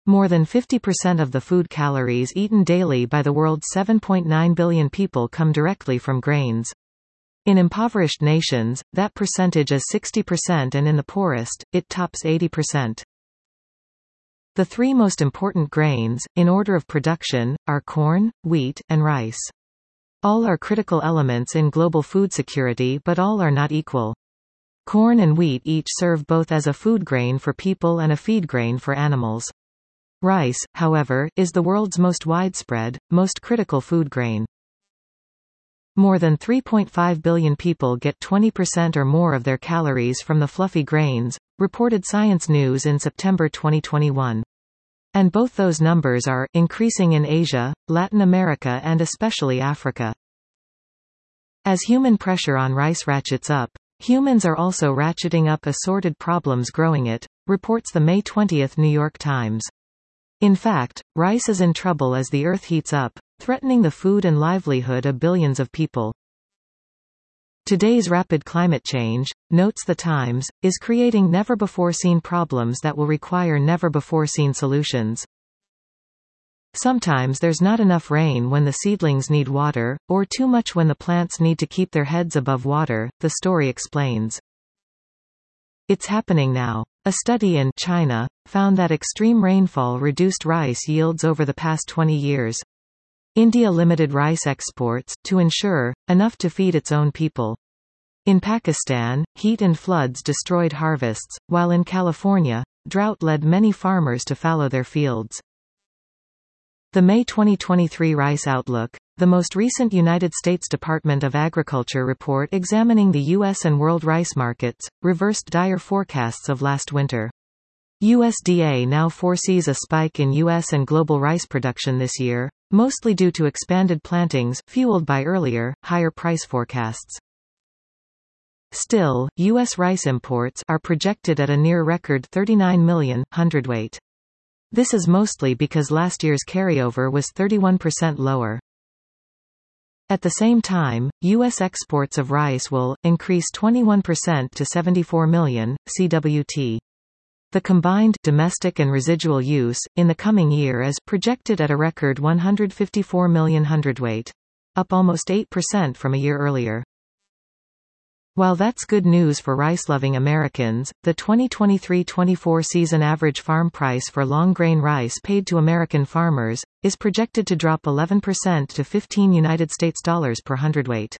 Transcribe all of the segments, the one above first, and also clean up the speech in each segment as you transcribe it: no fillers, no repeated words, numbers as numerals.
More than 50% of the food calories eaten daily by the world's 7.9 billion people come directly from grains. In impoverished nations, that percentage is 60%, and in the poorest, it tops 80%. The three most important grains, in order of production, are corn, wheat, and rice. All are critical elements in global food security, but all are not equal. Corn and wheat each serve both as a food grain for people and a feed grain for animals. Rice, however, is the world's most widespread, most critical food grain. More than 3.5 billion people get 20% or more of their calories from the fluffy grains, reported Science News in September 2021. And both those numbers are increasing in Asia, Latin America, and especially Africa. As human pressure on rice ratchets up, humans are also ratcheting up assorted problems growing it, reports the May 20 New York Times. In fact, rice is in trouble as the earth heats up, threatening the food and livelihood of billions of people. Today's rapid climate change, notes the Times, is creating never-before-seen problems that will require never-before-seen solutions. Sometimes there's not enough rain when the seedlings need water, or too much when the plants need to keep their heads above water, the story explains. It's happening now. A study in China found that extreme rainfall reduced rice yields over the past 20 years. India limited rice exports to ensure enough to feed its own people. In Pakistan, heat and floods destroyed harvests, while in California, drought led many farmers to fallow their fields. The May 2023 Rice Outlook, the most recent United States Department of Agriculture report examining the U.S. and world rice markets, reversed dire forecasts of last winter. USDA now foresees a spike in U.S. and global rice production this year, mostly due to expanded plantings, fueled by earlier, higher price forecasts. Still, U.S. rice imports are projected at a near-record 39 million hundredweight. This is mostly because last year's carryover was 31% lower. At the same time, U.S. exports of rice will increase 21% to 74 million, CWT. The combined domestic and residual use in the coming year is projected at a record 154 million hundredweight, up almost 8% from a year earlier. While that's good news for rice-loving Americans, the 2023-24 season average farm price for long-grain rice paid to American farmers is projected to drop 11% to $15 per hundredweight.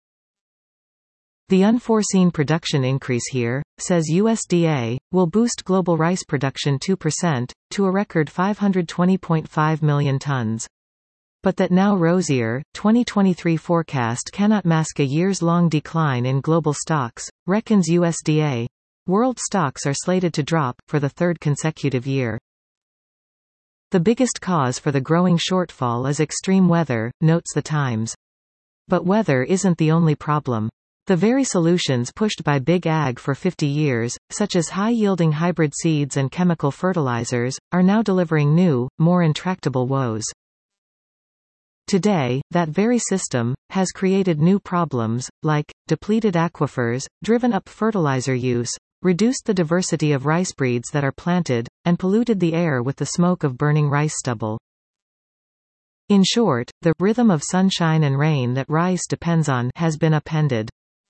The unforeseen production increase here, says USDA, will boost global rice production 2%, to a record 520.5 million tons. But that now rosier, 2023 forecast cannot mask a years-long decline in global stocks, reckons USDA. World stocks are slated to drop, for the third consecutive year. The biggest cause for the growing shortfall is extreme weather, notes the Times. But weather isn't the only problem. The very solutions pushed by Big Ag for 50 years, such as high-yielding hybrid seeds and chemical fertilizers, are now delivering new, more intractable woes. Today, that very system has created new problems, like depleted aquifers, driven up fertilizer use, reduced the diversity of rice breeds that are planted, and polluted the air with the smoke of burning rice stubble. In short, the rhythm of sunshine and rain that rice depends on has been upended.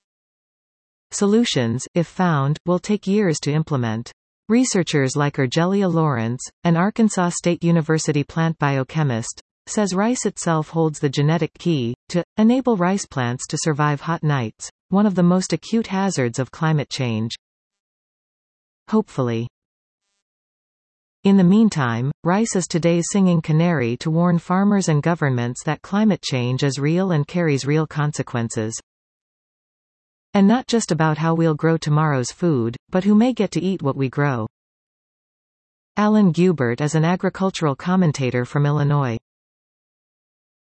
Solutions, if found, will take years to implement. Researchers like Argelia Lawrence, an Arkansas State University plant biochemist, says rice itself holds the genetic key to enable rice plants to survive hot nights, one of the most acute hazards of climate change. Hopefully. In the meantime, rice is today's singing canary to warn farmers and governments that climate change is real and carries real consequences. And not just about how we'll grow tomorrow's food, but who may get to eat what we grow. Alan Gubert is an agricultural commentator from Illinois.